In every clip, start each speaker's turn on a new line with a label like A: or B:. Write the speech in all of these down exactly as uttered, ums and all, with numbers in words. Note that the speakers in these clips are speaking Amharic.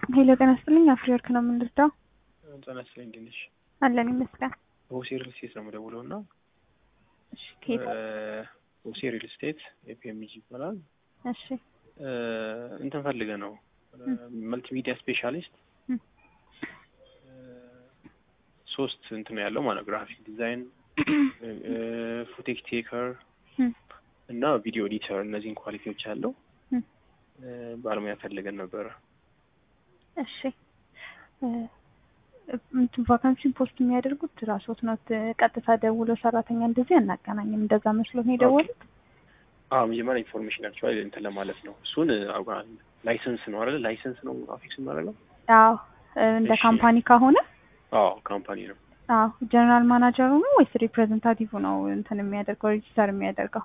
A: ሄሎ ጤና ይስጥልኝ። አፍሪወርክ ነው የምንረዳው።
B: ጤና ይስጥልኝ ትንሽ
A: አለን ይመስላል።
B: ሆሴ ሪል ስቴት ነው የምደውለው እና
A: እሺ ከየት?
B: ሆሴ ሪል ስቴት ኤፒኤምጂ ይባላል።
A: እሺ
B: እንትን ፈልገ ነው መልቲሚዲያ ስፔሻሊስት ሶስት እንትን ያለው ማለት ግራፊክ ዲዛይን፣ ፉቴክ ቴከር እና ቪዲዮ ኤዲተር እነዚህን ኳሊቲዎች ያለው ባለሙያ ፈልገን ነበረ።
A: እሺ እንትን ቫካንሲ ፖስት የሚያደርጉት ራስዎት ነው? ቀጥታ ደውሎ ሰራተኛ እንደዚህ አናገናኝም። እንደዛ መስሎ ነው የደወሉት?
B: አዎ መጀመሪያ ኢንፎርሜሽን አክቹዋሊ እንትን ለማለት ነው። እሱን ላይሰንስ ነው አይደል? ላይሰንስ ነው አፊክስ እናደርገው።
A: አዎ እንደ ካምፓኒ ከሆነ
B: አዎ ካምፓኒ ነው።
A: አዎ ጀነራል ማናጀሩ ነው ወይስ ሪፕሬዘንታቲቭ ነው እንትን የሚያደርገው ሬጂስተር የሚያደርገው?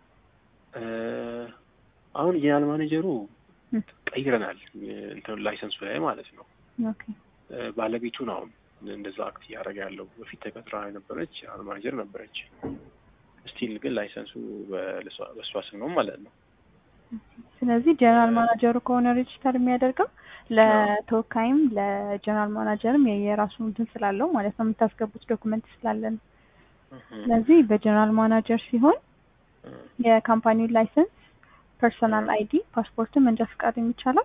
B: አሁን ጀነራል ማኔጀሩ ቀይረናል እንትን ላይሰንሱ ላይ ማለት ነው።
A: ኦኬ
B: ባለቤቱ ነው እንደዛ አክት ያደረገ ያለው። በፊት ተቀጥራ የነበረች ጀነራል ማኔጀር ነበረች። ስቲል ግን ላይሰንሱ በሷ ስም ነው ማለት ነው።
A: ስለዚህ ጀነራል ማናጀሩ ከሆነ ሬጂስተር የሚያደርገው ለተወካይም ለጀነራል ማናጀርም የራሱ እንትን ስላለው ማለት ነው የምታስገቡት ዶክመንት ስላለ ነው። ስለዚህ በጀነራል ማናጀር ሲሆን የካምፓኒው ላይሰንስ፣ ፐርሰናል አይዲ፣ ፓስፖርትም መንጃ ፈቃድ የሚቻለው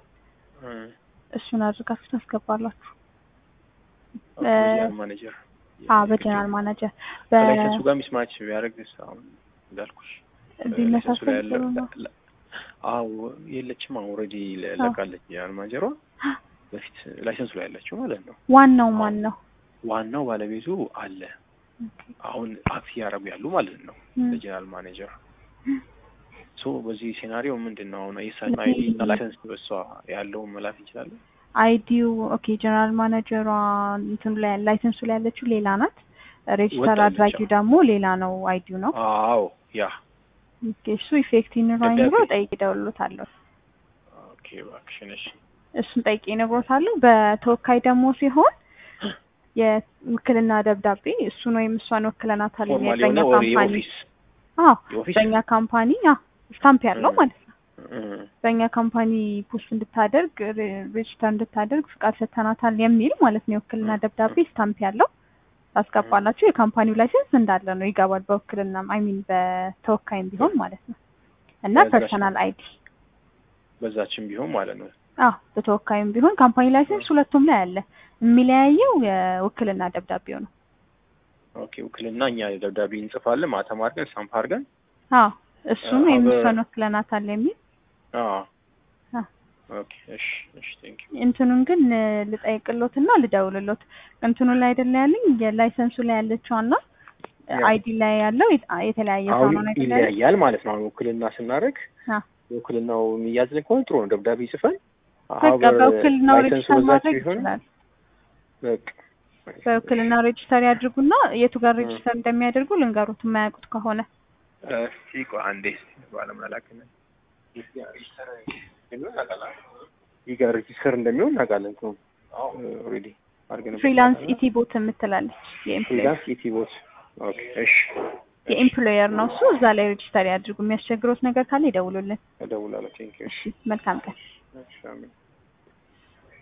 A: እሱን አድርጋችሁ ታስገባላችሁ።
B: በጀነራል ማናጀር
A: አዎ በጀነራል ማናጀር
B: በላይሰንሱ ጋር ሚስማች ቢያደርግ አሁን እንዳልኩሽ
A: ቢመሳሰል ነው።
B: አዎ የለችም ኦልሬዲ ለቃለች ጀነራል ማናጀሯ በፊት ላይሰንሱ ላይ ያለችው ማለት ነው።
A: ዋናው ማን ነው?
B: ዋናው ባለቤቱ አለ አሁን አክት ያደረጉ ያሉ ማለት ነው ለጀነራል ማናጀር። ሶ በዚህ ሴናሪዮ ምንድነው አሁን የሳይን አይዲ እና ላይሰንስ በሷ ያለው መላክ ይችላል። አይዲው
A: ኦኬ ጀነራል ማናጀሯ እንትን ላይ ላይሰንሱ ላይ ያለችው ሌላ ናት። ሬጂስተር አድራጊው ደግሞ ሌላ ነው አይዲው ነው።
B: አዎ ያ
A: ኦኬ እሱ ኢፌክት ይኖራል ነው ጠይቂ ደውሎታለሁ።
B: ኦኬ ዋክሽንሽ
A: እሱን ጠይቂ ነግሮታለሁ። በተወካይ ደግሞ ሲሆን የውክልና ደብዳቤ እሱን ወይም እሷን ወክለናታል የኛ ካምፓኒ አዎ በእኛ ካምፓኒ አዎ ስታምፕ ያለው ማለት ነው። በእኛ ካምፓኒ ፖስት እንድታደርግ ሬጂስተር እንድታደርግ ፍቃድ ሰጥተናታል የሚል ማለት ነው። የውክልና ደብዳቤ ስታምፕ ያለው ታስገባላችሁ። የካምፓኒው ላይሰንስ እንዳለ ነው ይገባል። በውክልና አይ ሚን በተወካይም ቢሆን ማለት ነው። እና ፐርሰናል አይዲ
B: በዛችም ቢሆን ማለት ነው።
A: አዎ በተወካይም ቢሆን ካምፓኒ ላይሰንስ ሁለቱም ላይ አለ። የሚለያየው የውክልና ደብዳቤው ነው።
B: ኦኬ ውክልና እኛ ደብዳቤ እንጽፋለን ማተም አድርገን ስታምፕ አድርገን
A: አዎ እሱን የሚሰነው ወክለናታል የሚል
B: አዎ ኦኬ እሺ እሺ ቴንክ ዩ።
A: እንትኑን ግን ልጠይቅሎትና ልደውልሎት እንትኑ ላይ አይደለ ያለኝ የላይሰንሱ ላይ ያለችውና አይዲ ላይ ያለው የተለያየ ሰው ነው ነገር
B: ይለያያል ማለት ነው። ውክልና ስናደርግ አዎ ውክልናው የሚያዝልን ከሆነ ጥሩ ነው። ደብዳቤ ጽፈን
A: በቃ በውክልናው ሬጂስተር ማድረግ ይችላል። በቃ በውክልና ሬጂስተር ያድርጉና የቱ ጋር ሬጂስተር እንደሚያደርጉ ልንገሩት የማያውቁት ከሆነ
B: ሲቆ አንዴ ባለመላከነ ሬጂስተር ይጋ ሬጂስተር እንደሚሆን እናውቃለን። ነው ኦሬዲ አርገን
A: ፍሪላንስ ኢቲ ቦት የምትላለች የኤምፕሎየር
B: ኢቲ ቦት ኦኬ እሺ
A: የኤምፕሎየር ነው እሱ። እዛ ላይ ሬጂስተር ያድርጉ። የሚያስቸግሩት ነገር ካለ ይደውሉልን።
B: እደውላለሁ። ቴንክ ዩ።
A: እሺ መልካም ቀን።
B: እሺ አሜን።